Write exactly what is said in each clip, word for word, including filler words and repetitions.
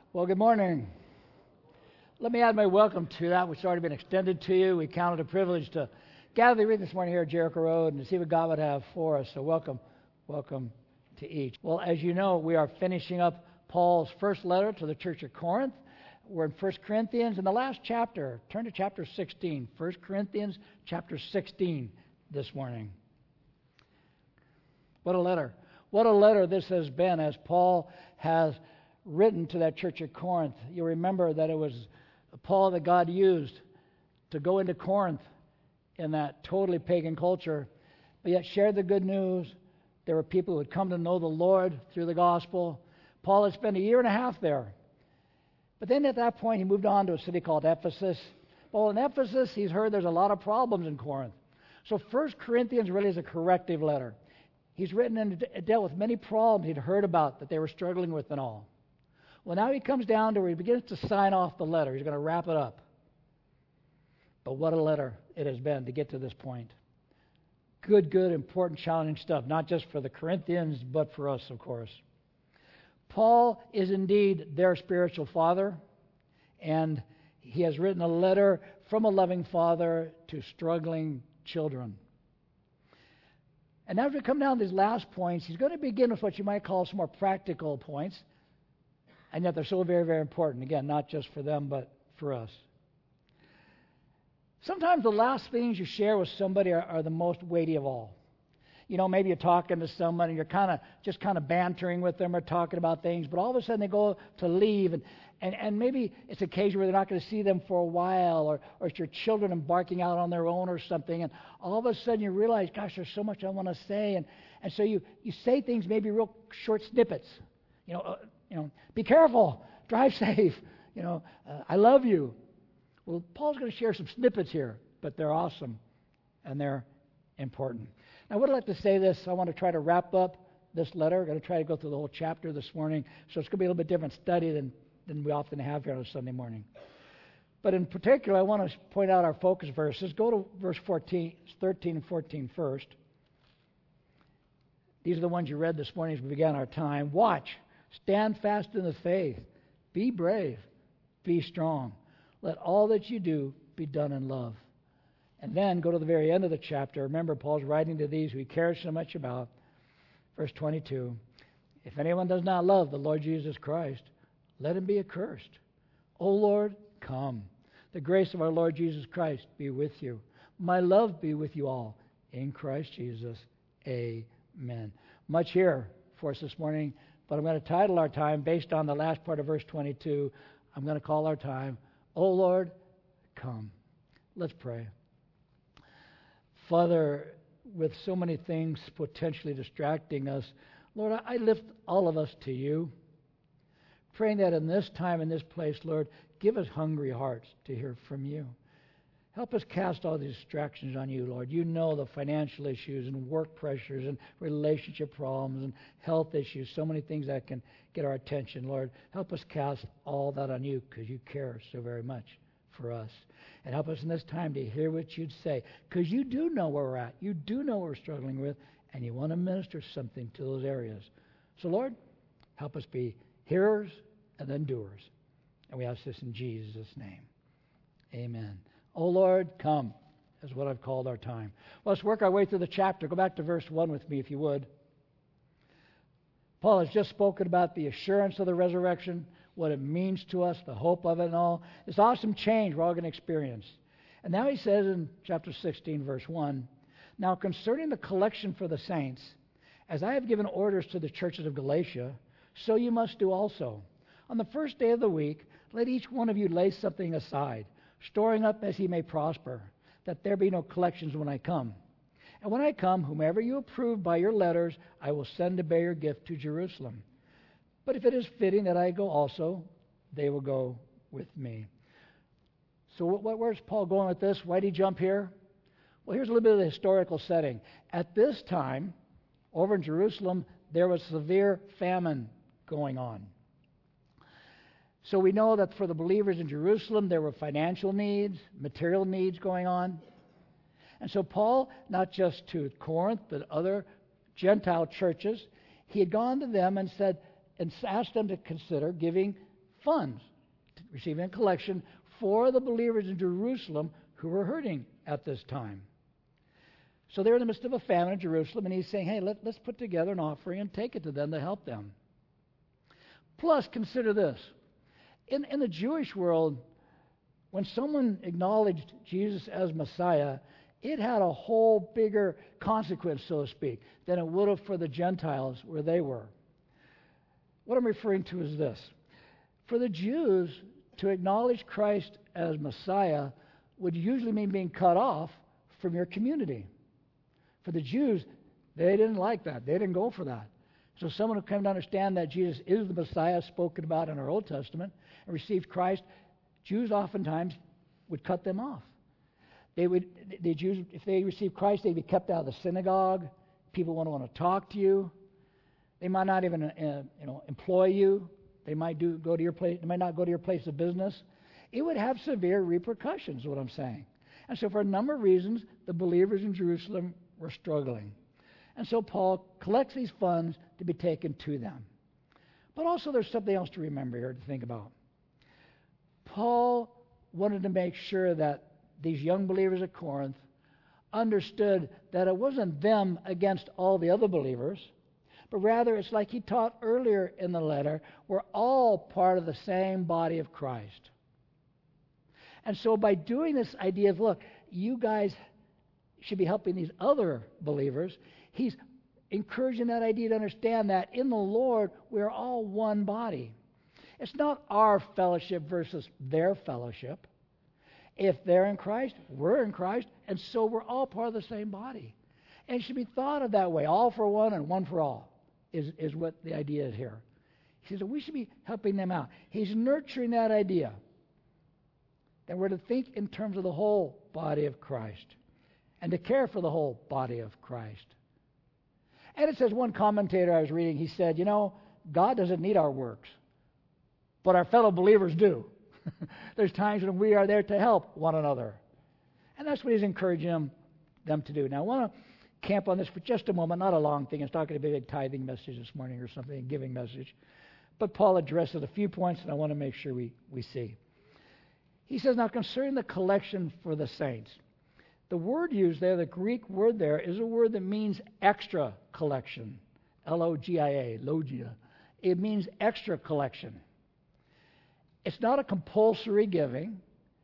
Well, good morning. Let me add my welcome to that, which has already been extended to you. We count it a privilege to gather read this morning here at Jericho Road and to see what God would have for us. So welcome, welcome to each. Well, as you know, we are finishing up Paul's first letter to the church of Corinth. We're in First Corinthians in the last chapter. Turn to chapter sixteen. First Corinthians chapter sixteen this morning. What a letter. What a letter this has been as Paul has written to that church at Corinth. You remember that it was Paul that God used to go into Corinth in that totally pagan culture, but yet shared the good news. There were people who had come to know the Lord through the gospel. Paul had spent a year and a half there. But then at that point, he moved on to a city called Ephesus. Well, in Ephesus, he's heard there's a lot of problems in Corinth. So First Corinthians really is a corrective letter. He's written and dealt with many problems he'd heard about that they were struggling with and all. Well, now he comes down to where he begins to sign off the letter. He's going to wrap it up. But what a letter it has been to get to this point. Good, good, important, challenging stuff, not just for the Corinthians, but for us, of course. Paul is indeed their spiritual father, and he has written a letter from a loving father to struggling children. And as we come down to these last points, he's going to begin with what you might call some more practical points, and yet they're so very, very important. Again, not just for them, but for us. Sometimes the last things you share with somebody are, are the most weighty of all. You know, maybe you're talking to someone and you're kind of just kind of bantering with them or talking about things, but all of a sudden they go to leave, and, and, and maybe it's an occasion where they're not going to see them for a while, or, or it's your children embarking out on their own or something, and all of a sudden you realize, gosh, there's so much I want to say, and, and so you, you say things, maybe real short snippets. You know, uh, you know, be careful, drive safe, you know, uh, I love you. Well, Paul's going to share some snippets here, but they're awesome, and they're important. Now, I would like to say this. I want to try to wrap up this letter. I'm going to try to go through the whole chapter this morning, so it's going to be a little bit different study than, than we often have here on a Sunday morning. But in particular, I want to point out our focus verses. Go to verse fourteen, thirteen and fourteen first. These are the ones you read this morning as we began our time. Watch, stand fast in the faith, be brave, be strong. Let all that you do be done in love. And then go to the very end of the chapter. Remember, Paul's writing to these who he cares so much about. Verse twenty-two. If anyone does not love the Lord Jesus Christ, let him be accursed. O Lord, come. The grace of our Lord Jesus Christ be with you. My love be with you all. In Christ Jesus. Amen. Much here for us this morning, but I'm going to title our time based on the last part of verse twenty-two. I'm going to call our time, O Lord, come. Let's pray. Father, with so many things potentially distracting us, Lord, I lift all of us to you, praying that in this time, in this place, Lord, give us hungry hearts to hear from you. Help us cast all these distractions on you, Lord. You know the financial issues and work pressures and relationship problems and health issues, so many things that can get our attention, Lord. Help us cast all that on you because you care so very much for us. And help us in this time to hear what you'd say, because you do know where we're at. You do know what we're struggling with, and you want to minister something to those areas. So, Lord, help us be hearers and then doers. And we ask this in Jesus' name. Amen. Oh, Lord, come, is what I've called our time. Well, let's work our way through the chapter. Go back to verse one with me, if you would. Paul has just spoken about the assurance of the resurrection, what it means to us, the hope of it and all. This awesome change we're all going to experience. And now he says in chapter sixteen, verse one, now concerning the collection for the saints, as I have given orders to the churches of Galatia, so you must do also. On the first day of the week, let each one of you lay something aside, storing up as he may prosper, that there be no collections when I come. And when I come, whomever you approve by your letters, I will send to bear your gift to Jerusalem. But if it is fitting that I go also, they will go with me. So what, where's Paul going with this? Why did he jump here? Well, here's a little bit of the historical setting. At this time, over in Jerusalem, there was severe famine going on. So we know that for the believers in Jerusalem, there were financial needs, material needs going on. And so Paul, not just to Corinth, but other Gentile churches, he had gone to them and said, and asked them to consider giving funds, receiving a collection for the believers in Jerusalem who were hurting at this time. So they're in the midst of a famine in Jerusalem, and he's saying, hey, let, let's put together an offering and take it to them to help them. Plus, consider this. In, in the Jewish world, when someone acknowledged Jesus as Messiah, it had a whole bigger consequence, so to speak, than it would have for the Gentiles where they were. What I'm referring to is this. For the Jews, to acknowledge Christ as Messiah would usually mean being cut off from your community. For the Jews, they didn't like that. They didn't go for that. So someone who came to understand that Jesus is the Messiah spoken about in our Old Testament and received Christ, Jews oftentimes would cut them off. They would, the Jews, if they received Christ, they'd be kept out of the synagogue. People wouldn't want to talk to you. They might not even, uh, you know, employ you. They might do go to your place. They might not go to your place of business. It would have severe repercussions, is what I'm saying. And so, for a number of reasons, the believers in Jerusalem were struggling. And so Paul collects these funds to be taken to them. But also there's something else to remember here to think about. Paul wanted to make sure that these young believers at Corinth understood that it wasn't them against all the other believers, but rather it's like he taught earlier in the letter, we're all part of the same body of Christ. And so by doing this idea of, look, you guys should be helping these other believers, he's encouraging that idea to understand that in the Lord, we're all one body. It's not our fellowship versus their fellowship. If they're in Christ, we're in Christ, and so we're all part of the same body. And it should be thought of that way, all for one and one for all, is, is what the idea is here. He says that we should be helping them out. He's nurturing that idea that we're to think in terms of the whole body of Christ and to care for the whole body of Christ. And it says, one commentator I was reading, he said, you know, God doesn't need our works, but our fellow believers do. There's times when we are there to help one another. And that's what he's encouraging them, them to do. Now, I want to camp on this for just a moment, not a long thing. It's not going to be a big tithing message this morning or something, a giving message. But Paul addresses a few points, and I want to make sure we, we see. He says, now concerning the collection for the saints, the word used there, the Greek word there, is a word that means extra collection. L O G I A, logia. It means extra collection. It's not a compulsory giving.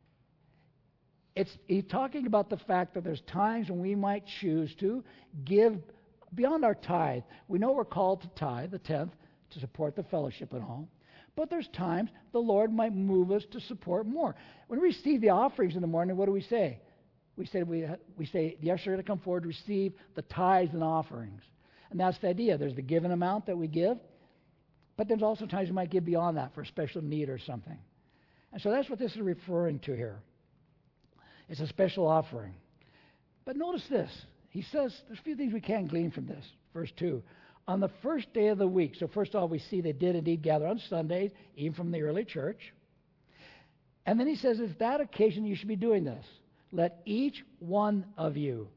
It's he's talking about the fact that there's times when we might choose to give beyond our tithe. We know we're called to tithe, the tenth, to support the fellowship and all. But there's times the Lord might move us to support more. When we receive the offerings in the morning, what do we say? We say we we say the usher to come forward to receive the tithes and offerings. And that's the idea. There's the given amount that we give, but there's also times we might give beyond that for a special need or something. And so that's what this is referring to here. It's a special offering. But notice this. He says there's a few things we can glean from this. Verse two. On the first day of the week. So first of all, we see they did indeed gather on Sundays, even from the early church. And then he says, it's that occasion you should be doing this. Let each one of you,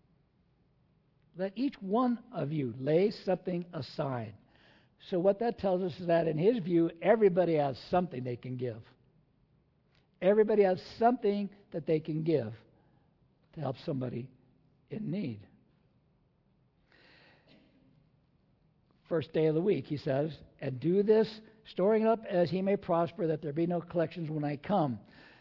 let each one of you lay something aside. So what that tells us is that in his view, everybody has something they can give. Everybody has something that they can give to help somebody in need. First day of the week, he says, and do this, storing it up as he may prosper, that there be no collections when I come.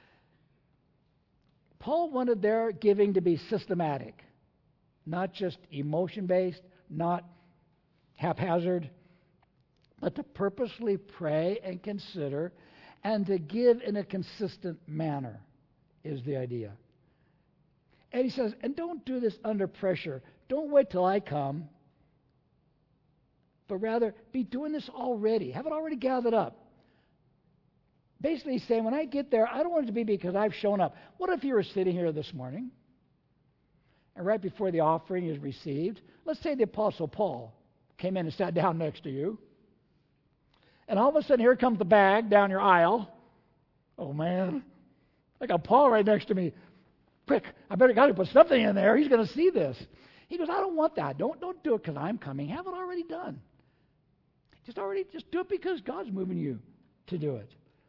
Paul wanted their giving to be systematic, not just emotion-based, not haphazard, but to purposely pray and consider and to give in a consistent manner is the idea. And he says, and don't do this under pressure. Don't wait till I come, but rather be doing this already. Have it already gathered up. Basically, he's saying, when I get there, I don't want it to be because I've shown up. What if you were sitting here this morning, and right before the offering is received, let's say the Apostle Paul came in and sat down next to you, and all of a sudden, here comes the bag down your aisle. Oh, man. I got Paul right next to me. Quick, I better got to put something in there. He's going to see this. He goes, I don't want that. Don't, don't do it because I'm coming. Have it already done. Just already, just do it because God's moving you to do it.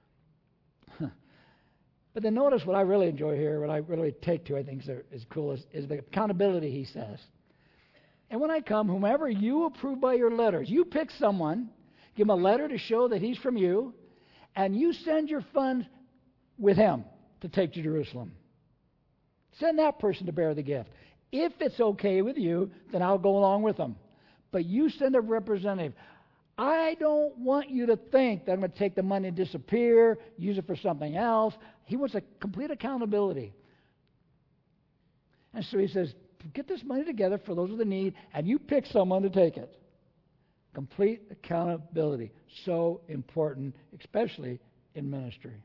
But then notice what I really enjoy here, what I really take to, I think is, is cool, is, is the accountability, he says. And when I come, whomever you approve by your letters, you pick someone, give him a letter to show that he's from you, and you send your funds with him to take to Jerusalem. Send that person to bear the gift. If it's okay with you, then I'll go along with them. But you send a representative. I don't want you to think that I'm going to take the money and disappear, use it for something else. He wants a complete accountability. And so he says, get this money together for those with the need, and you pick someone to take it. Complete accountability. So important, especially in ministry.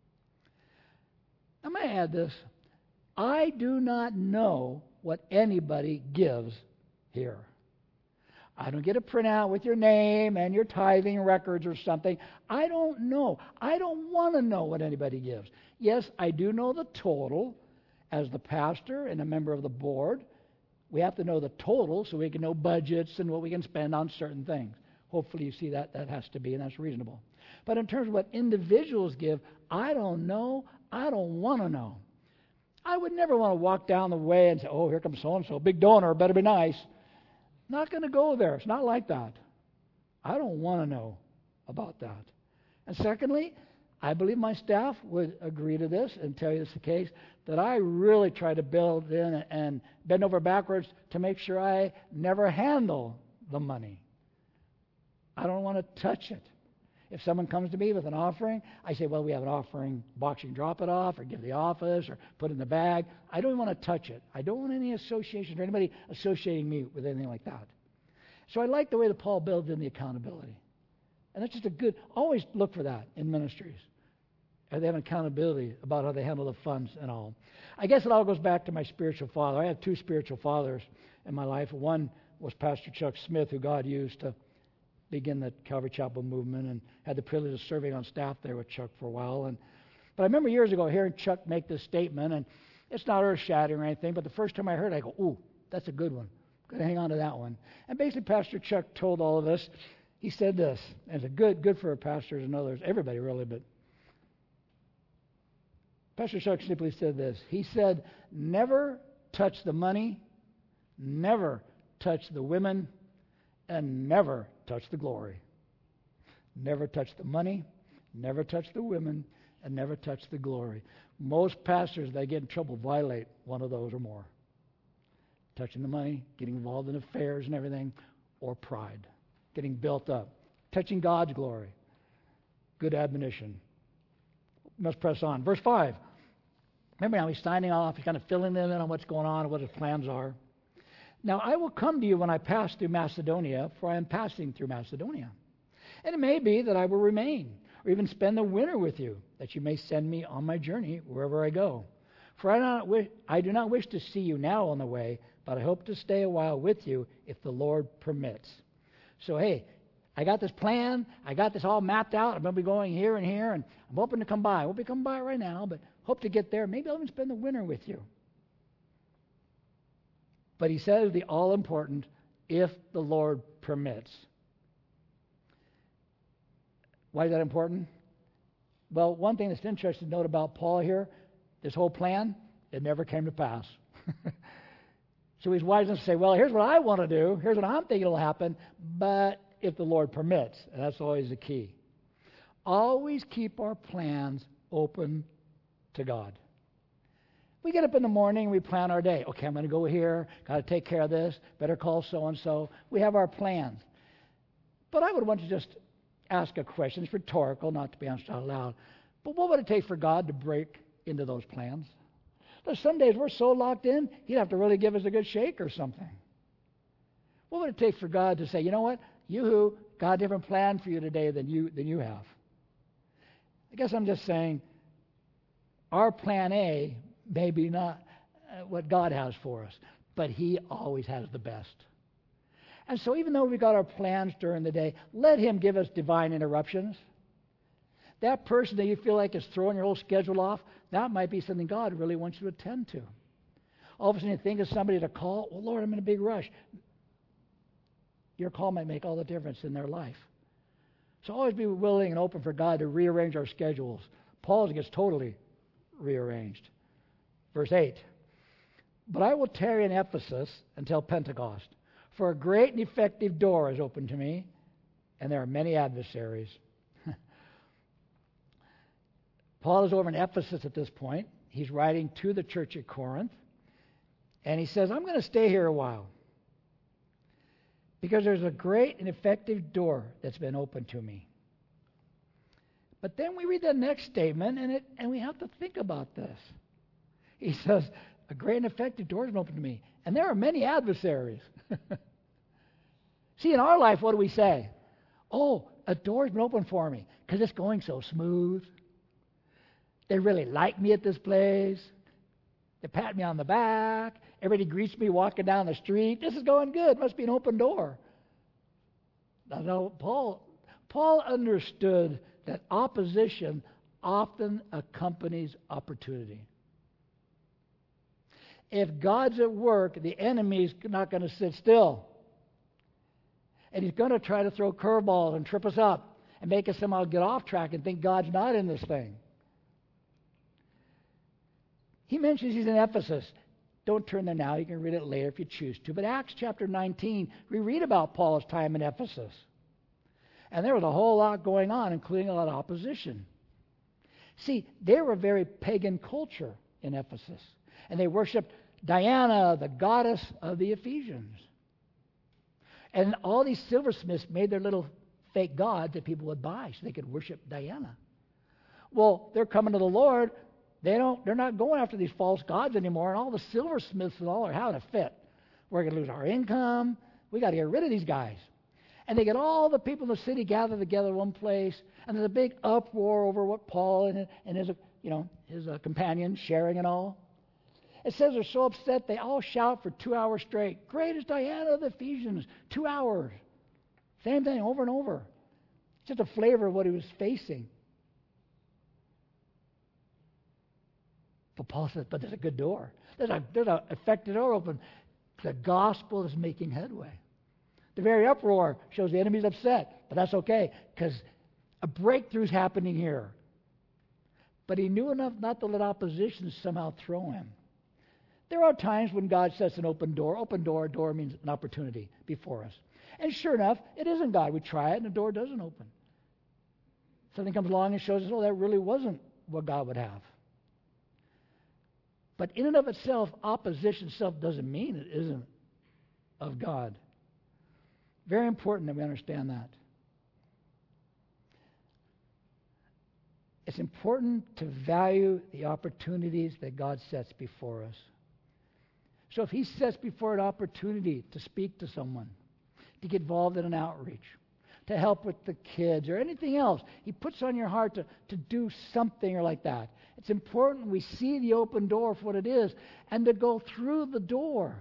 I'm going to add this. I do not know what anybody gives here. I don't get a printout with your name and your tithing records or something. I don't know. I don't want to know what anybody gives. Yes, I do know the total as the pastor and a member of the board. We have to know the total so we can know budgets and what we can spend on certain things. Hopefully you see that that has to be, and that's reasonable. But in terms of what individuals give, I don't know. I don't want to know. I would never want to walk down the way and say, oh, here comes so-and-so, big donor, better be nice. Not going to go there. It's not like that. I don't want to know about that. And secondly, I believe my staff would agree to this and tell you this is the case, that I really try to build in and bend over backwards to make sure I never handle the money. I don't want to touch it. If someone comes to me with an offering, I say, well, we have an offering box. You can drop it off or give the office or put it in the bag. I don't want to touch it. I don't want any association or anybody associating me with anything like that. So I like the way that Paul builds in the accountability. And that's just a good, always look for that in ministries. And they have accountability about how they handle the funds and all. I guess it all goes back to my spiritual father. I had two spiritual fathers in my life. One was Pastor Chuck Smith, who God used to begin the Calvary Chapel movement, and had the privilege of serving on staff there with Chuck for a while. And but I remember years ago hearing Chuck make this statement, and it's not earth-shattering or anything, but the first time I heard it, I go, ooh, that's a good one. I'm going to hang on to that one. And basically Pastor Chuck told all of us, he said this, and it's a good, good for pastors and others, everybody really, but Pastor Chuck simply said this. He said, never touch the money, never touch the women, and never touch the glory. Never touch the money, never touch the women, and never touch the glory. Most pastors, they get in trouble, violate one of those or more. Touching the money, getting involved in affairs and everything, or pride, getting built up. Touching God's glory. Good admonition. Must press on. Verse five. Remember now, he's signing off. He's kind of filling them in on what's going on and what his plans are. Now, I will come to you when I pass through Macedonia, for I am passing through Macedonia. And it may be that I will remain, or even spend the winter with you, that you may send me on my journey wherever I go. For I do not wish, I do not wish to see you now on the way, but I hope to stay a while with you if the Lord permits. So, hey, I got this plan. I got this all mapped out. I'm going to be going here and here, and I'm hoping to come by. I won't be coming by right now, but hope to get there. Maybe I'll even spend the winter with you. But he says the all-important, if the Lord permits. Why is that important? Well, one thing that's interesting to note about Paul here, this whole plan, it never came to pass. So he's wise enough to say, well, here's what I want to do. Here's what I'm thinking will happen. But if the Lord permits, and that's always the key. Always keep our plans open to God. We get up in the morning, we plan our day. Okay, I'm going to go here, got to take care of this, better call so-and-so. We have our plans. But I would want to just ask a question. It's rhetorical, not to be answered out loud. But what would it take for God to break into those plans? There's some days we're so locked in, he'd have to really give us a good shake or something. What would it take for God to say, you know what, you got a different plan for you today than you than you have? I guess I'm just saying, our plan A maybe not uh, what God has for us, but he always has the best. And so even though we got our plans during the day, let him give us divine interruptions. That person that you feel like is throwing your whole schedule off, that might be something God really wants you to attend to. All of a sudden you think of somebody to call, well, Lord, I'm in a big rush. Your call might make all the difference in their life. So always be willing and open for God to rearrange our schedules. Paul gets totally rearranged. Verse eight. But I will tarry in Ephesus until Pentecost, for a great and effective door is open to me, and there are many adversaries. Paul is over in Ephesus at this point. He's writing to the church at Corinth, and he says, I'm going to stay here a while because there's a great and effective door that's been opened to me. But then we read the next statement, and, it, and we have to think about this. He says, a great and effective door has been opened to me, and there are many adversaries. See, in our life, what do we say? Oh, a door's been opened for me because it's going so smooth. They really like me at this place. They pat me on the back. Everybody greets me walking down the street. This is going good. Must be an open door. Now, no, Paul, Paul understood that opposition often accompanies opportunity. If God's at work, the enemy's not going to sit still. And he's going to try to throw curveballs and trip us up and make us somehow get off track and think God's not in this thing. He mentions he's in Ephesus. Don't turn there now. You can read it later if you choose to. But Acts chapter nineteen, we read about Paul's time in Ephesus. And there was a whole lot going on, including a lot of opposition. See, they were a very pagan culture in Ephesus. And they worshipped Diana, the goddess of the Ephesians. And all these silversmiths made their little fake gods that people would buy so they could worship Diana. Well, they're coming to the Lord. They don't, they're not going after these false gods anymore, and all the silversmiths and all are having a fit. We're going to lose our income. We got to get rid of these guys. And they get all the people in the city gathered together in one place, and there's a big uproar over what Paul and, and his, you know, his uh, companions sharing and all. It says they're so upset they all shout for two hours straight. Great is Diana of the Ephesians. Two hours. Same thing over and over. Just a flavor of what he was facing. But Paul says, but there's a good door. There's a there's an effective door open. The gospel is making headway. The very uproar shows the enemy's upset, but that's okay because a breakthrough's happening here. But he knew enough not to let opposition somehow throw him. There are times when God sets an open door. Open door, door means an opportunity before us. And sure enough, it isn't God. We try it and the door doesn't open. Something comes along and shows us, oh, that really wasn't what God would have. But in and of itself, opposition itself doesn't mean it isn't of God. Very important that we understand that. It's important to value the opportunities that God sets before us. So if he sets before an opportunity to speak to someone, to get involved in an outreach, to help with the kids or anything else, he puts on your heart to, to do something or like that. It's important we see the open door for what it is and to go through the door.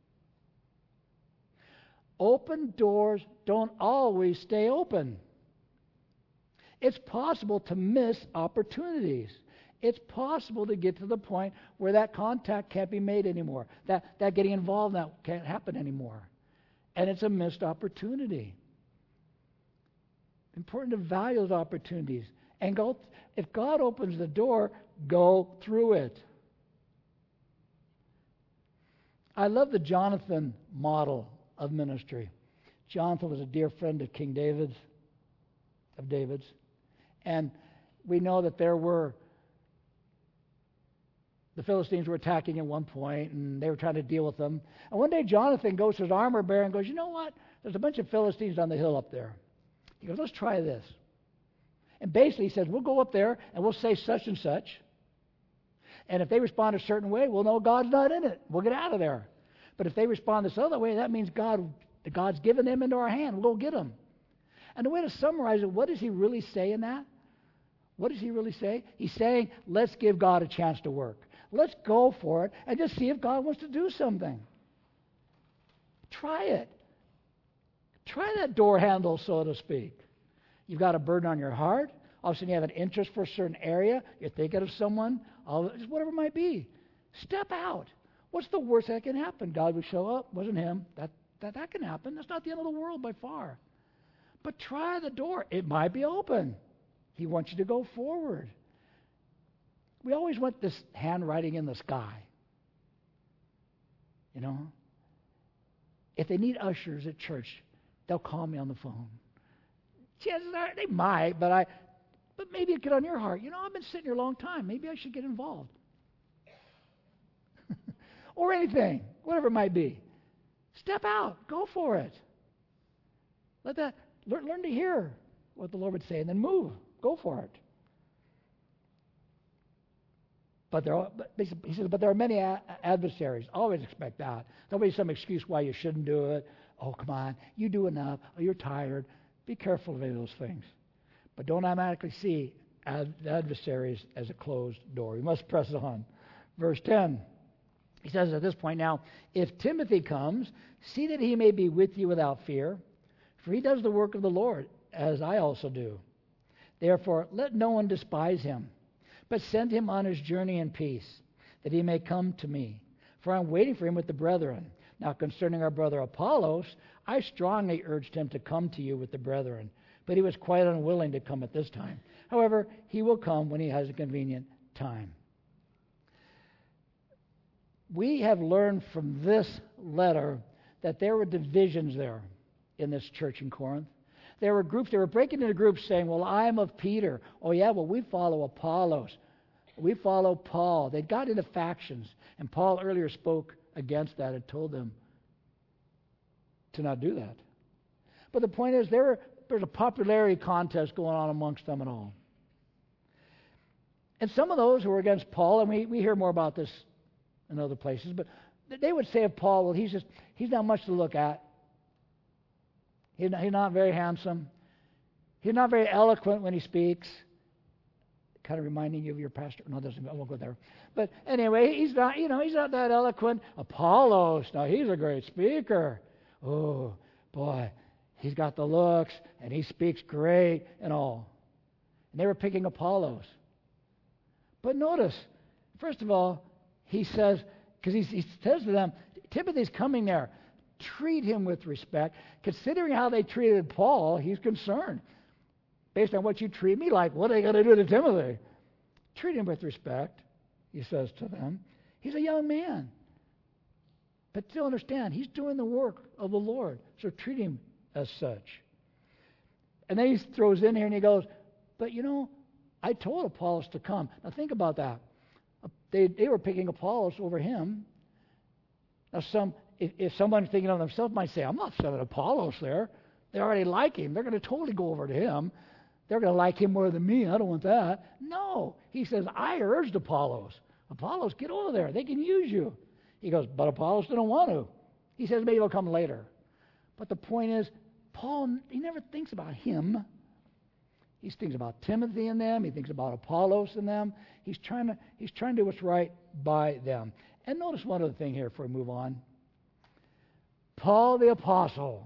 Open doors don't always stay open. It's possible to miss opportunities. It's possible to get to the point where that contact can't be made anymore. That, that getting involved now can't happen anymore. And it's a missed opportunity. Important to value those opportunities. And go, if God opens the door, go through it. I love the Jonathan model of ministry. Jonathan was a dear friend of King David's, of David's. And we know that there were, the Philistines were attacking at one point, and they were trying to deal with them. And one day Jonathan goes to his armor bearer and goes, you know what? There's a bunch of Philistines on the hill up there. He goes, let's try this. And basically he says, we'll go up there and we'll say such and such. And if they respond a certain way, we'll know God's not in it. We'll get out of there. But if they respond this other way, that means God, God's given them into our hand. We'll go get them. And the way to summarize it, what does he really say in that? What does he really say? He's saying, let's give God a chance to work. Let's go for it and just see if God wants to do something. Try it. Try that door handle, so to speak. You've got a burden on your heart. All of a sudden you have an interest for a certain area. You're thinking of someone, all, whatever it might be. Step out. What's the worst that can happen? God would show up. Wasn't him. That, that, that can happen. That's not the end of the world by far. But try the door. It might be open. He wants you to go forward. We always want this handwriting in the sky. You know? If they need ushers at church, they'll call me on the phone. Chances are they might, but I, but maybe it get on your heart. You know, I've been sitting here a long time. Maybe I should get involved. Or anything, whatever it might be. Step out. Go for it. Let that learn, learn to hear what the Lord would say, and then move. Go for it. But there, are, but he says, but there are many a- adversaries. Always expect that. There'll be some excuse why you shouldn't do it. Oh, come on, you do enough. Oh, you're tired. Be careful of any of those things. But don't automatically see ad- adversaries as a closed door. We must press on. Verse ten. He says at this point now, if Timothy comes, see that he may be with you without fear, for he does the work of the Lord, as I also do. Therefore, let no one despise him, but send him on his journey in peace, that he may come to me. For I'm waiting for him with the brethren. Now concerning our brother Apollos, I strongly urged him to come to you with the brethren, but he was quite unwilling to come at this time. However, he will come when he has a convenient time. We have learned from this letter that there were divisions there in this church in Corinth. There were groups, they were breaking into groups saying, well, I'm of Peter. Oh, yeah, well, we follow Apollos. We follow Paul. They got into factions. And Paul earlier spoke against that and told them to not do that. But the point is, there, there's a popularity contest going on amongst them and all. And some of those who were against Paul, and we, we hear more about this in other places, but they would say of Paul, well, he's just he's not much to look at. He's not, he's not very handsome. He's not very eloquent when he speaks. Kind of reminding you of your pastor. No, doesn't. I won't go there. But anyway, he's not. You know, he's not that eloquent. Apollos, now he's a great speaker. Oh boy, he's got the looks and he speaks great and all. And they were picking Apollos. But notice, first of all, he says, because he, he says to them, Timothy's coming there. Treat him with respect. Considering how they treated Paul, he's concerned. Based on what you treat me like, what are they going to do to Timothy? Treat him with respect, he says to them. He's a young man. But still understand, he's doing the work of the Lord. So treat him as such. And then he throws in here and he goes, but you know, I told Apollos to come. Now think about that. They, they were picking Apollos over him. Now, some if, if someone thinking of themselves might say, I'm not sending Apollos there. They already like him. They're going to totally go over to him. They're going to like him more than me. I don't want that. No. He says, I urged Apollos. Apollos, get over there. They can use you. He goes, but Apollos didn't want to. He says, maybe he'll come later. But the point is, Paul, he never thinks about him. He thinks about Timothy and them. He thinks about Apollos and them. He's trying to he's trying to do what's right by them. And notice one other thing here before we move on. Paul the apostle.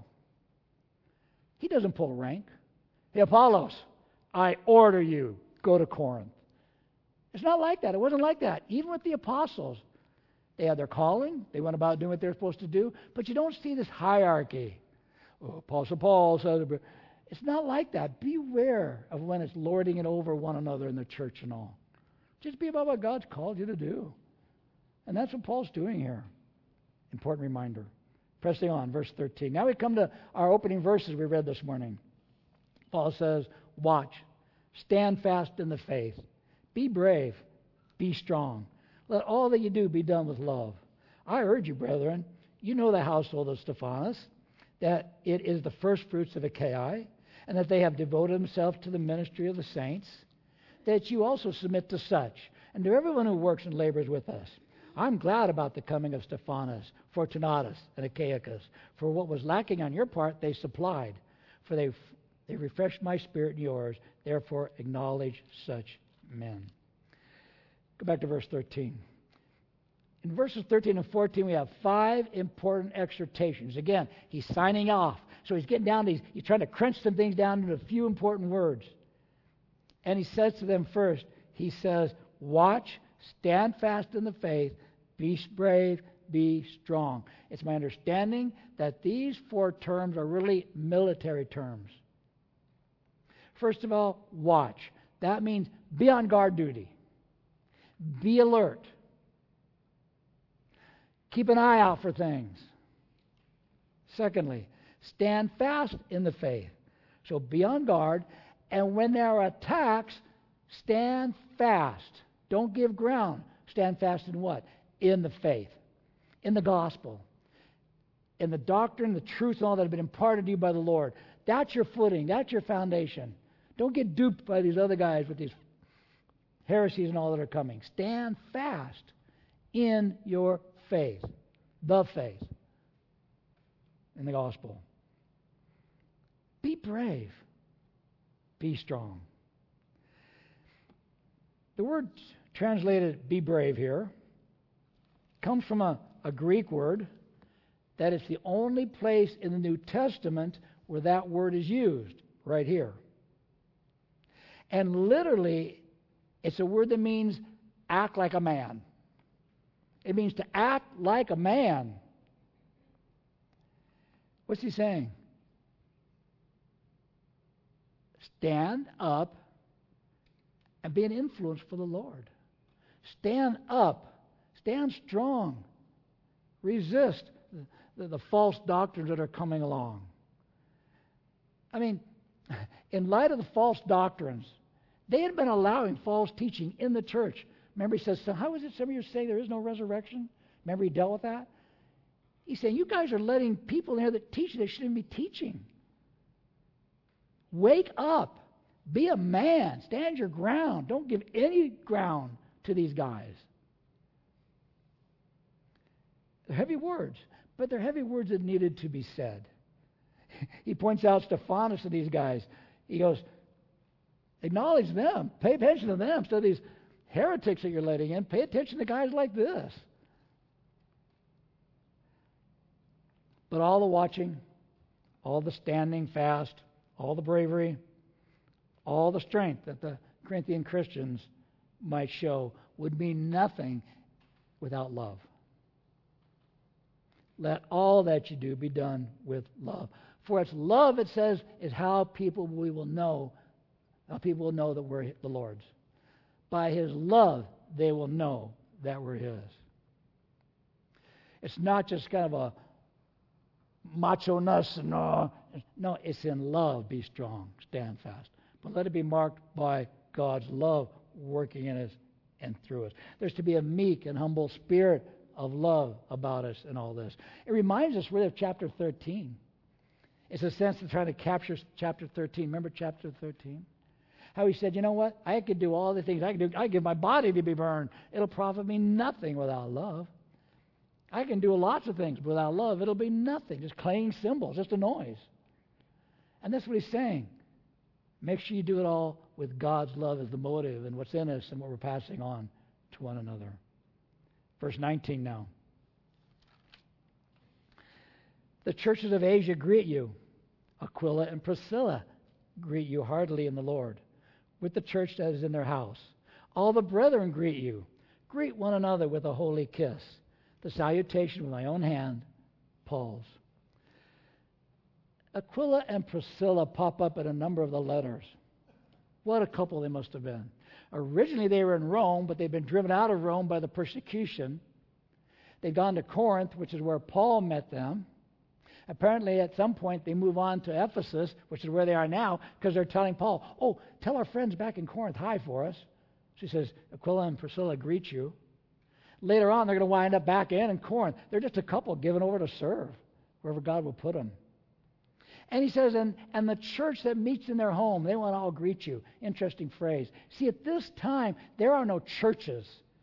He doesn't pull rank. Hey, Apollos, I order you, go to Corinth. It's not like that. It wasn't like that. Even with the apostles, they had their calling. They went about doing what they're supposed to do. But you don't see this hierarchy. Oh, Apostle Paul says, it's not like that. Beware of when it's lording it over one another in the church and all. Just be about what God's called you to do. And that's what Paul's doing here. Important reminder. Pressing on, verse thirteen. Now we come to our opening verses we read this morning. Paul says, watch, stand fast in the faith, be brave, be strong. Let all that you do be done with love. I urge you, brethren, you know the household of Stephanas, that it is the first fruits of Achaia, and that they have devoted themselves to the ministry of the saints, that you also submit to such, and to everyone who works and labors with us. I'm glad about the coming of Stephanas, Fortunatus, and Achaicus, for what was lacking on your part they supplied, for they they refreshed my spirit and yours, therefore acknowledge such men. Go back to verse thirteen. In verses thirteen and fourteen, we have five important exhortations. Again, he's signing off. So he's getting down to, he's, he's trying to crunch some things down into a few important words. And he says to them first, he says, watch, stand fast in the faith, be brave, be strong. It's my understanding that these four terms are really military terms. First of all, watch. That means be on guard duty. Be alert. Keep an eye out for things. Secondly, stand fast in the faith. So be on guard, and when there are attacks, stand fast. Don't give ground. Stand fast in what? In the faith, in the gospel, in the doctrine, the truth, and all that have been imparted to you by the Lord. That's your footing. That's your foundation. Don't get duped by these other guys with these heresies and all that are coming. Stand fast in your faith, the faith, in the gospel. Be brave. Be strong. The word translated be brave here comes from a, a Greek word that is the only place in the New Testament where that word is used, right here. And literally, it's a word that means act like a man. It means to act like a man. What's he saying? Stand up and be an influence for the Lord. Stand up. Stand strong. Resist the, the, the false doctrines that are coming along. I mean, in light of the false doctrines, they had been allowing false teaching in the church. Remember, he says, so how is it some of you say there is no resurrection? Remember, he dealt with that? He's saying, you guys are letting people in here that teach they shouldn't be teaching. Wake up. Be a man. Stand your ground. Don't give any ground to these guys. They're heavy words, but they're heavy words that needed to be said. He points out Stephanus and these guys. He goes, acknowledge them. Pay attention to them. Instead of these heretics that you're letting in, pay attention to guys like this. But all the watching, all the standing fast, all the bravery, all the strength that the Corinthian Christians might show would mean nothing without love. Let all that you do be done with love. For it's love, it says, is how people we will know, how people will know that we're the Lord's. By His love, they will know that we're His. It's not just kind of a macho-ness. And, uh, no, it's in love. Be strong. Stand fast. But let it be marked by God's love working in us and through us. There's to be a meek and humble spirit of love about us in all this. It reminds us really of chapter thirteen. It's a sense of trying to capture chapter thirteen. Remember chapter thirteen? How he said, you know what? I could do all the things I can do. I give my body to be burned. It'll profit me nothing without love. I can do lots of things without love. It'll be nothing. Just clanging cymbals, just a noise. And that's what he's saying. Make sure you do it all with God's love as the motive and what's in us and what we're passing on to one another. Verse nineteen now. The churches of Asia greet you. Aquila and Priscilla greet you heartily in the Lord, with the church that is in their house. All the brethren greet you. Greet one another with a holy kiss. The salutation with my own hand, Paul's. Aquila and Priscilla pop up in a number of the letters. What a couple they must have been. Originally they were in Rome, but they'd been driven out of Rome by the persecution. They'd gone to Corinth, which is where Paul met them. Apparently at some point they move on to Ephesus, which is where they are now, because they're telling Paul, oh, tell our friends back in Corinth hi for us. She says, Aquila and Priscilla greet you. Later on, they're going to wind up back in in Corinth. They're just a couple given over to serve wherever God will put them. And he says, and, and the church that meets in their home, they want to all greet you. Interesting phrase. See, at this time, there are no churches.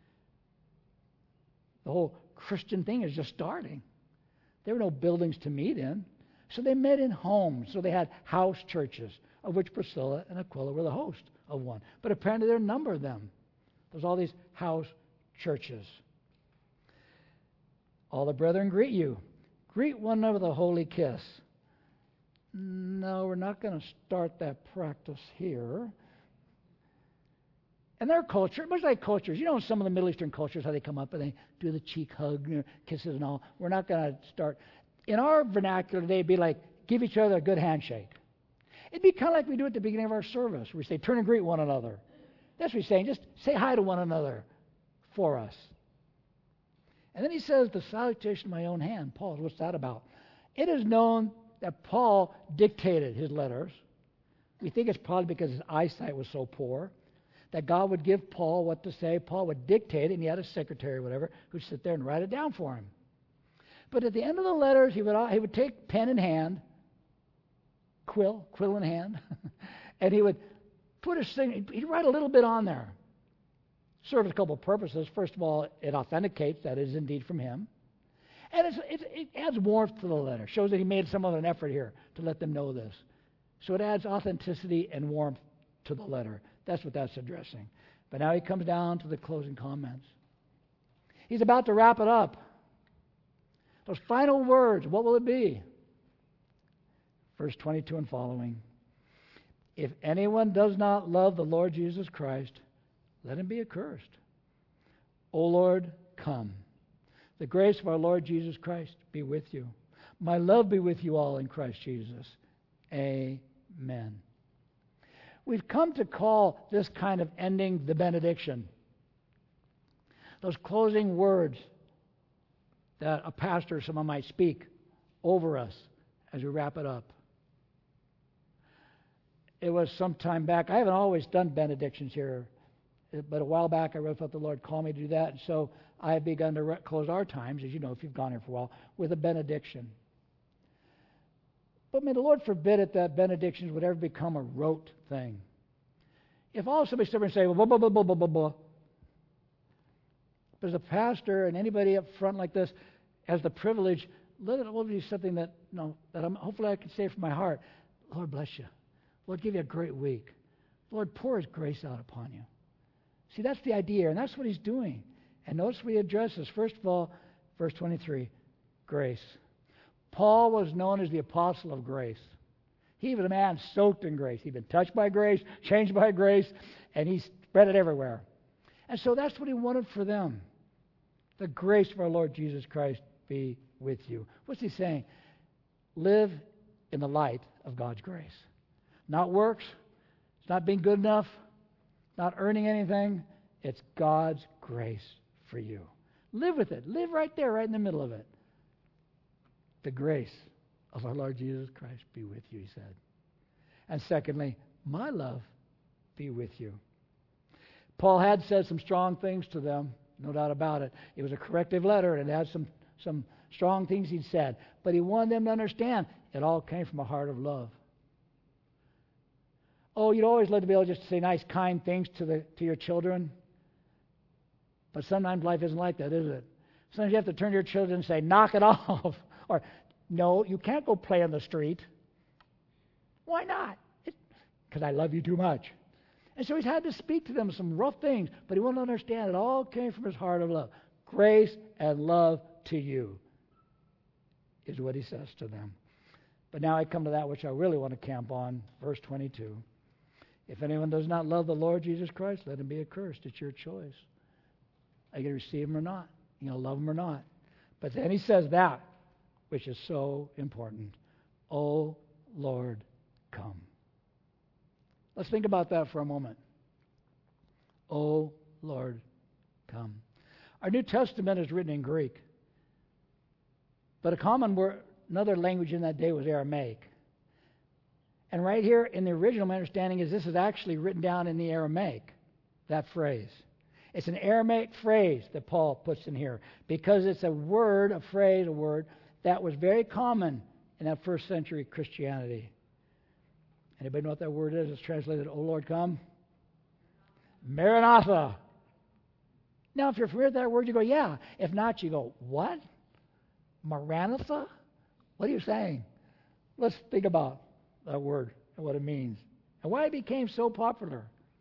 The whole Christian thing is just starting. There were no buildings to meet in. So they met in homes. So they had house churches, of which Priscilla and Aquila were the host of one. But apparently there are a number of them. There's all these house churches. All the brethren greet you. Greet one another with a holy kiss. No, we're not going to start that practice here. And their culture, much like cultures, you know, some of the Middle Eastern cultures, how they come up and they do the cheek hug, you know, kisses and all. We're not going to start. In our vernacular today, it'd be like, give each other a good handshake. It'd be kind of like we do at the beginning of our service, where we say, turn and greet one another. That's what we're saying. Just say hi to one another. for us. And then he says, the salutation of my own hand. Paul, what's that about? It is known that Paul dictated his letters. We think it's probably because his eyesight was so poor that God would give Paul what to say. Paul would dictate it, and he had a secretary or whatever who'd sit there and write it down for him. But at the end of the letters, he would, he would take pen in hand, quill, quill in hand, and he would put his thing, he'd write a little bit on there. Serves a couple of purposes. First of all, it authenticates that it is indeed from him. And it's, it, it adds warmth to the letter. Shows that he made some of an effort here to let them know this. So it adds authenticity and warmth to the letter. That's what that's addressing. But now he comes down to the closing comments. He's about to wrap it up. Those final words, what will it be? Verse twenty-two and following. If anyone does not love the Lord Jesus Christ, let him be accursed. O Lord, come. The grace of our Lord Jesus Christ be with you. My love be with you all in Christ Jesus. Amen. We've come to call this kind of ending the benediction. Those closing words that a pastor or someone might speak over us as we wrap it up. It was some time back. I haven't always done benedictions here, but a while back I really felt the Lord called me to do that. And so I have begun to re- close our times, as you know if you've gone here for a while, with a benediction. But may the Lord forbid it that benedictions would ever become a rote thing. If all somebody stood there and say, blah, blah, blah, blah, blah, blah, blah. But as a pastor and anybody up front like this has the privilege, let it will be something that, you know, that I'm, hopefully I can say from my heart, Lord bless you. Lord give you a great week. Lord pour His grace out upon you. See, that's the idea, and that's what He's doing. And notice what He addresses. First of all, verse twenty-three, grace. Paul was known as the apostle of grace. He was a man soaked in grace. He'd been touched by grace, changed by grace, and he spread it everywhere. And so that's what he wanted for them. The grace of our Lord Jesus Christ be with you. What's he saying? Live in the light of God's grace. Not works. It's not being good enough. Not earning anything. It's God's grace for you. Live with it. Live right there, right in the middle of it. The grace of our Lord Jesus Christ be with you, he said. And secondly, my love be with you. Paul had said some strong things to them, no doubt about it. It was a corrective letter, and it had some, some strong things he'd said. But he wanted them to understand it all came from a heart of love. Oh, you'd always love to be able just to say nice, kind things to the to your children. But sometimes life isn't like that, is it? Sometimes you have to turn to your children and say, knock it off. Or, no, you can't go play on the street. Why not? Because I love you too much. And so he's had to speak to them some rough things, but he wanted to understand it all came from his heart of love. Grace and love to you is what he says to them. But now I come to that which I really want to camp on, verse twenty-two. If anyone does not love the Lord Jesus Christ, let him be accursed. It's your choice. Are you going to receive him or not? Are you going to love him or not? But then he says that, which is so important. O Lord, come. Let's think about that for a moment. O Lord, come. Our New Testament is written in Greek. But a common word, another language in that day was Aramaic. And right here in the original, my understanding is this is actually written down in the Aramaic, that phrase. It's an Aramaic phrase that Paul puts in here because it's a word, a phrase, a word that was very common in that first century Christianity. Anybody know what that word is? It's translated, O Lord, come. Maranatha. Now, if you're familiar with that word, you go, yeah. If not, you go, what? Maranatha? What are you saying? Let's think about that word and what it means and why it became so popular.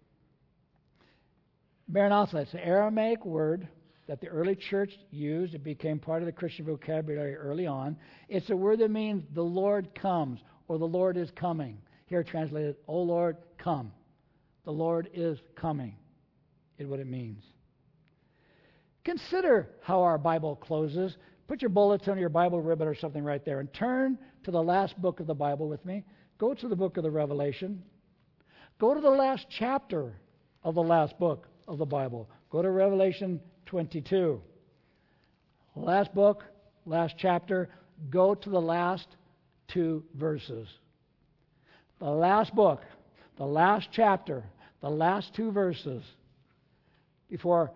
Maranatha, it's an Aramaic word that the early church used. It became part of the Christian vocabulary early on. It's a word that means the Lord comes or the Lord is coming. Here translated, O Lord, come. The Lord is coming is what it means. Consider how our Bible closes. Put your bulletin or your Bible ribbon or something right there and turn to the last book of the Bible with me. Go to the book of the Revelation. Go to the last chapter of the last book of the Bible. Go to Revelation twenty-two. Last book, last chapter. Go to the last two verses. The last book, the last chapter, the last two verses before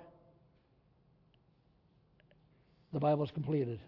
the Bible is completed.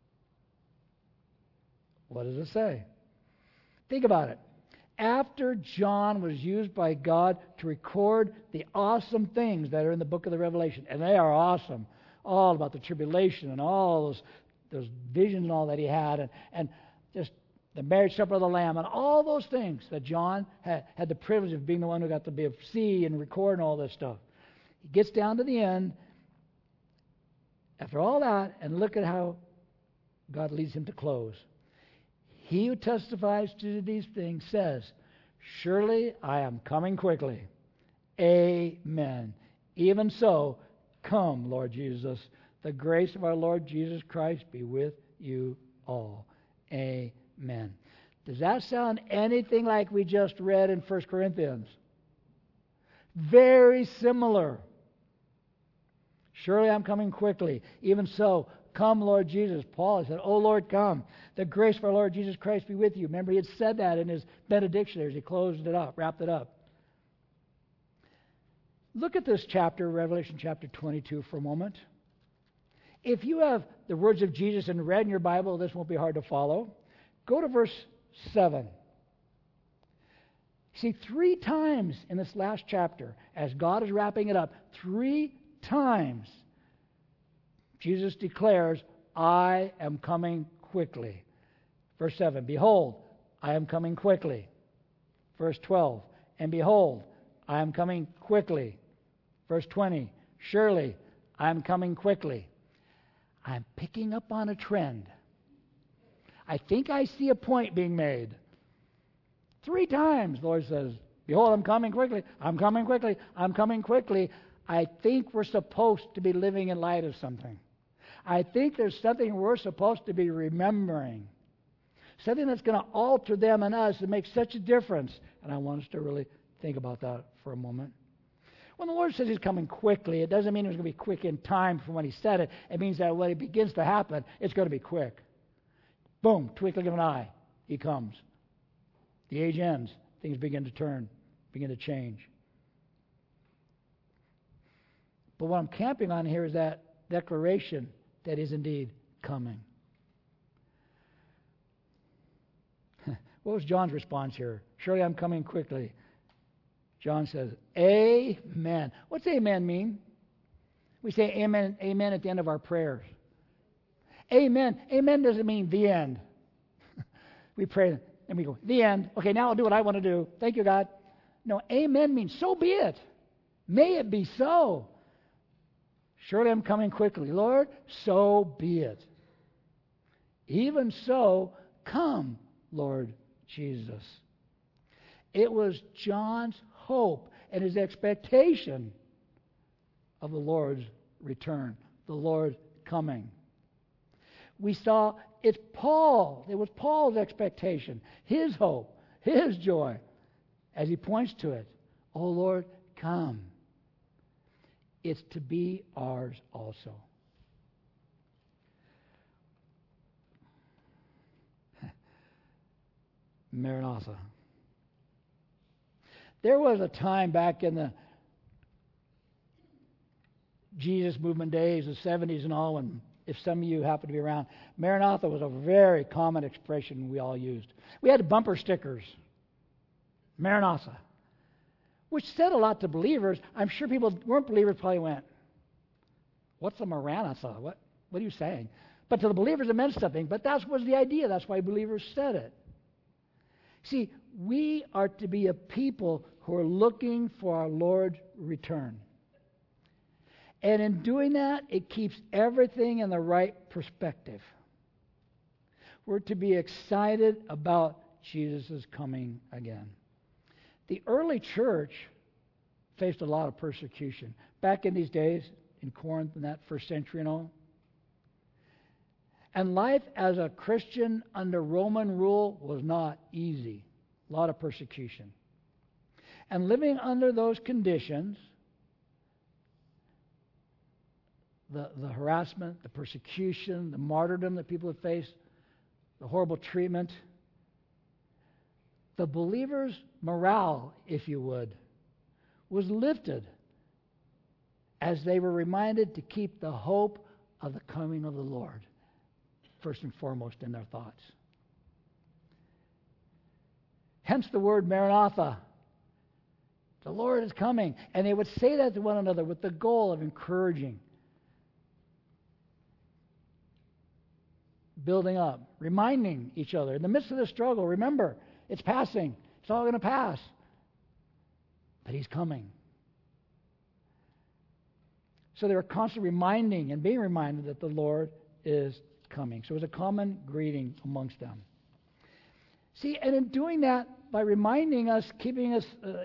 What does it say? Think about it. After John was used by God to record the awesome things that are in the book of the Revelation, and they are awesome, all about the tribulation and all those, those visions and all that he had, and, and just the marriage supper of the Lamb, and all those things that John had, had the privilege of being the one who got to be see and record and all this stuff. He gets down to the end, after all that, and look at how God leads him to close. He who testifies to these things says, surely I am coming quickly. Amen. Even so, come, Lord Jesus. The grace of our Lord Jesus Christ be with you all. Amen. Does that sound anything like we just read in First Corinthians? Very similar. Surely I'm coming quickly. Even so, come, Lord Jesus. Paul said, oh, Lord, come. The grace of our Lord Jesus Christ be with you. Remember, he had said that in his benediction as he closed it up, wrapped it up. Look at this chapter, Revelation chapter twenty-two, for a moment. If you have the words of Jesus in red in your Bible, this won't be hard to follow. Go to verse seven. See, three times in this last chapter, as God is wrapping it up, three times Jesus declares, I am coming quickly. Verse seven, behold, I am coming quickly. Verse twelve, and behold, I am coming quickly. Verse twenty, surely I am coming quickly. I'm picking up on a trend. I think I see a point being made. Three times the Lord says, behold, I'm coming quickly. I'm coming quickly. I'm coming quickly. I think we're supposed to be living in light of something. I think there's something we're supposed to be remembering. Something that's going to alter them and us and make such a difference. And I want us to really think about that for a moment. When the Lord says He's coming quickly, it doesn't mean it's going to be quick in time from when He said it. It means that when it begins to happen, it's going to be quick. Boom, twinkling of an eye, He comes. The age ends. Things begin to turn, begin to change. But what I'm camping on here is that declaration that is indeed coming. What was John's response here? Surely I'm coming quickly. John says, amen. What's amen mean? We say amen, amen at the end of our prayers. Amen. Amen doesn't mean the end. We pray and we go, the end. Okay, now I'll do what I want to do. Thank you, God. No, amen means so be it. May it be so. Surely I'm coming quickly. Lord, so be it. Even so, come, Lord Jesus. It was John's hope and his expectation of the Lord's return, the Lord coming. We saw it's Paul. It was Paul's expectation, his hope, his joy, as he points to it. Oh, Lord, come. It's to be ours also. Maranatha. There was a time back in the Jesus movement days, the seventies and all, and if some of you happen to be around, Maranatha was a very common expression we all used. We had bumper stickers, Maranatha, which said a lot to believers. I'm sure people who weren't believers probably went, what's a Maranatha? What, what are you saying? But to the believers it meant something, but that was the idea. That's why believers said it. See, we are to be a people who are looking for our Lord's return. And in doing that, it keeps everything in the right perspective. We're to be excited about Jesus' coming again. The early church faced a lot of persecution. Back in these days, in Corinth in that first century and all. And life as a Christian under Roman rule was not easy. A lot of persecution. And living under those conditions, the, the harassment, the persecution, the martyrdom that people have faced, the horrible treatment. The believers' morale, if you would, was lifted as they were reminded to keep the hope of the coming of the Lord first and foremost in their thoughts. Hence the word Maranatha. The Lord is coming. And they would say that to one another with the goal of encouraging, building up, reminding each other. In the midst of the struggle, remember, it's passing. It's all going to pass. But He's coming. So they were constantly reminding and being reminded that the Lord is coming. So it was a common greeting amongst them. See, and in doing that, by reminding us, keeping us, uh,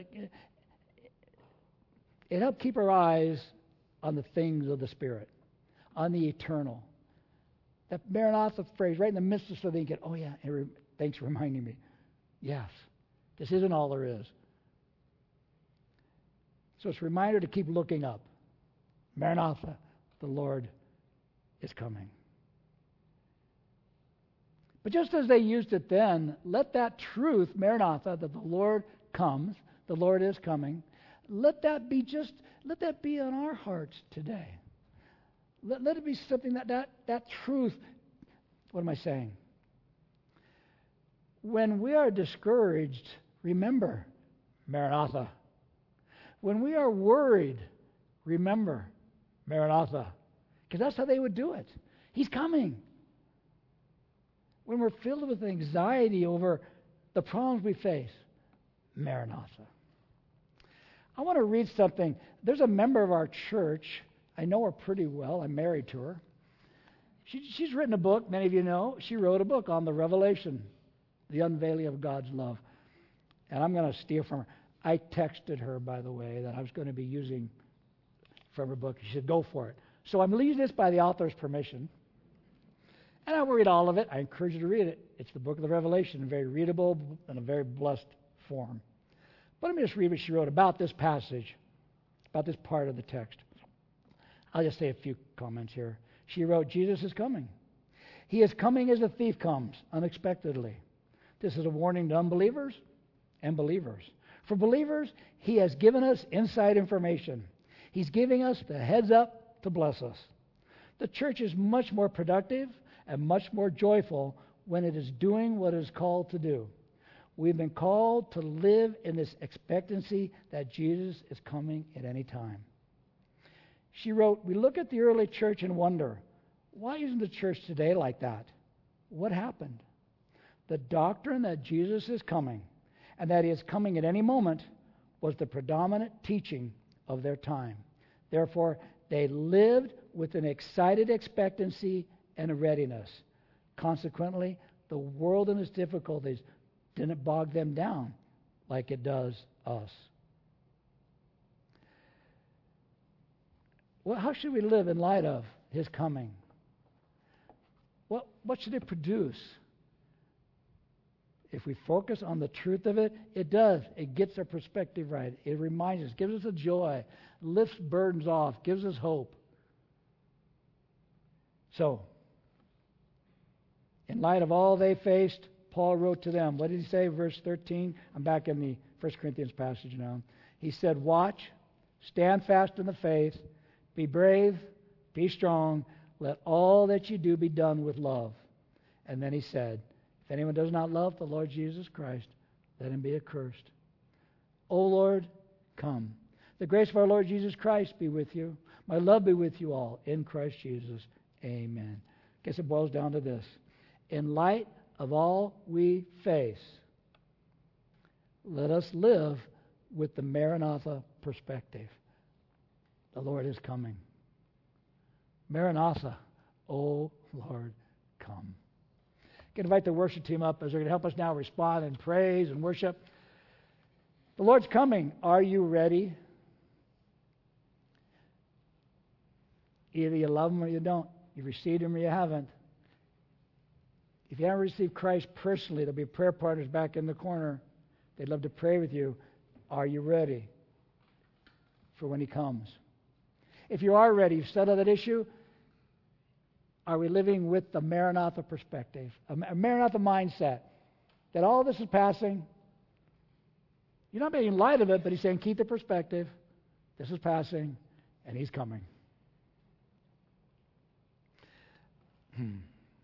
it helped keep our eyes on the things of the Spirit, on the eternal. That Maranatha phrase, right in the midst of something, you get, oh yeah, re- thanks for reminding me. Yes, this isn't all there is. So it's a reminder to keep looking up. Maranatha, the Lord is coming. But just as they used it then, let that truth, Maranatha, that the Lord comes, the Lord is coming, let that be just, let that be on our hearts today. Let, let it be something that, that, that truth, what am I saying? When we are discouraged, remember, Maranatha. When we are worried, remember, Maranatha. Because that's how they would do it. He's coming. When we're filled with anxiety over the problems we face, Maranatha. I want to read something. There's a member of our church. I know her pretty well. I'm married to her. She, she's written a book, many of you know. She wrote a book on the Revelation, the unveiling of God's love. And I'm going to steal from her. I texted her, by the way, that I was going to be using from her book. She said, go for it. So I'm leaving this by the author's permission. And I won't read all of it. I encourage you to read it. It's the book of the Revelation, very readable and a very blessed form. But let me just read what she wrote about this passage, about this part of the text. I'll just say a few comments here. She wrote, Jesus is coming. He is coming as a thief comes, unexpectedly. This is a warning to unbelievers and believers. For believers, He has given us inside information. He's giving us the heads up to bless us. The church is much more productive and much more joyful when it is doing what it is called to do. We've been called to live in this expectancy that Jesus is coming at any time. She wrote, we look at the early church and wonder, why isn't the church today like that? What happened? The doctrine that Jesus is coming and that He is coming at any moment was the predominant teaching of their time. Therefore, they lived with an excited expectancy and a readiness. Consequently, the world and its difficulties didn't bog them down like it does us. Well, how should we live in light of His coming? What, what should it produce? If we focus on the truth of it, it does. It gets our perspective right. It reminds us, gives us a joy, lifts burdens off, gives us hope. So, in light of all they faced, Paul wrote to them. What did he say? Verse thirteen. I'm back in the First Corinthians passage now. He said, watch, stand fast in the faith, be brave, be strong, let all that you do be done with love. And then he said, if anyone does not love the Lord Jesus Christ, let him be accursed. O Lord, come. The grace of our Lord Jesus Christ be with you. My love be with you all in Christ Jesus. Amen. I guess it boils down to this. In light of all we face, let us live with the Maranatha perspective. The Lord is coming. Maranatha, O Lord, come. I can invite the worship team up as they're going to help us now respond in praise and worship. The Lord's coming. Are you ready? Either you love Him or you don't. You've received Him or you haven't. If you haven't received Christ personally, there'll be prayer partners back in the corner. They'd love to pray with you. Are you ready for when He comes? If you are ready, you've settled that issue. Are we living with the Maranatha perspective, a Maranatha mindset, that all this is passing? You're not making light of it, but he's saying keep the perspective. This is passing, and he's coming. Hmm.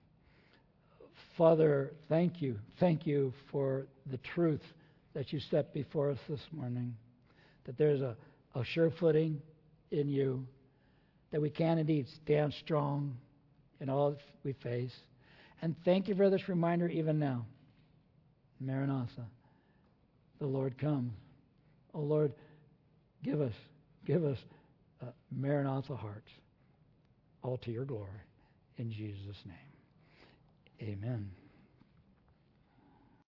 Father, thank you. Thank you for the truth that you set before us this morning, that there's a, a sure footing in you, that we can indeed stand strong in all we face. And thank you for this reminder even now. Maranatha, the Lord comes. Oh Lord, give us, give us uh, Maranatha hearts, all to your glory. In Jesus' name, amen.